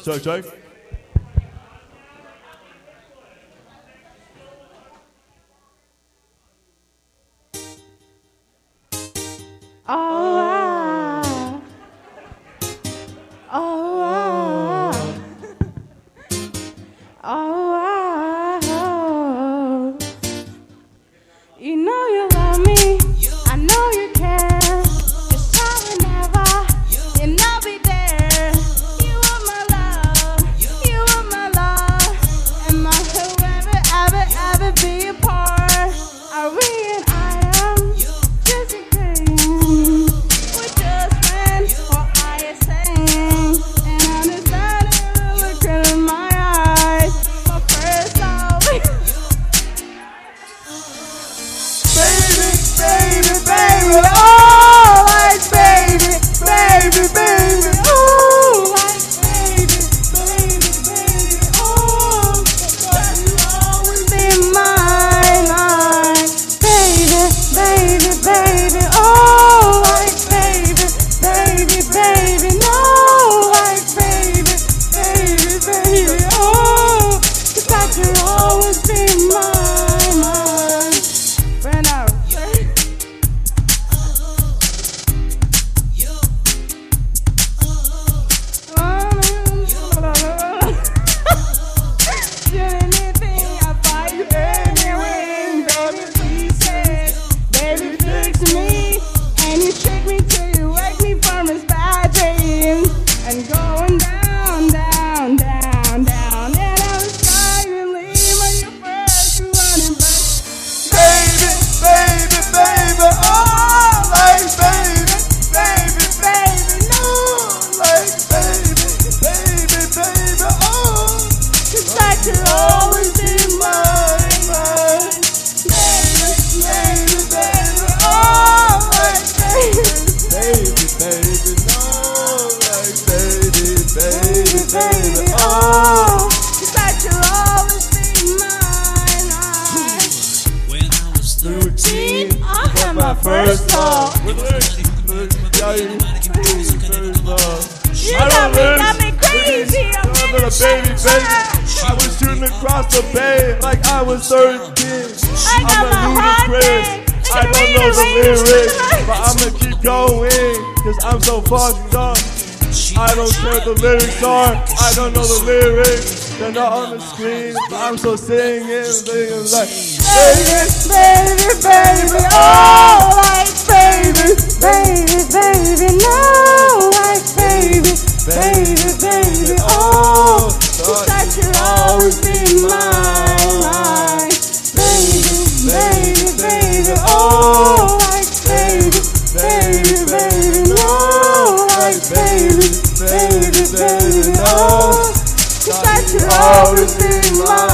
check. You know you love me, I know you care. Just try whenever, and I'll be there. You are my love, you are my love, and my whoever, ever be apart. Are we and I am just a game? We're just friends, or I am saying, and understand it, look in my eyes. My first love. Baby, oh, like baby, oh, like baby, oh, but you always be mine, like baby, oh, like baby, no, like baby, oh, that you always be mine. Right now. And going down, down, down, down. And I was finally when you first running back. Baby, oh, like baby, No, like baby, oh, 'cause that could always be mine. Baby, oh, like baby, no, like baby, oh, 'cause that could always be mine. When I was 13, I had my first love. You got me crazy. I was shooting across the bay like I was 13. I got my heart ludicrous. I don't know the lyrics, but I'ma keep going, cause I'm so fucked up. I don't care what the lyrics are, I don't know the lyrics. They're not on the screen, I'm so singing like baby, oh, like baby, no, like baby, oh, 'cause that should always be mine, like baby, oh, like baby, no, like baby, oh, 'cause that should always be mine.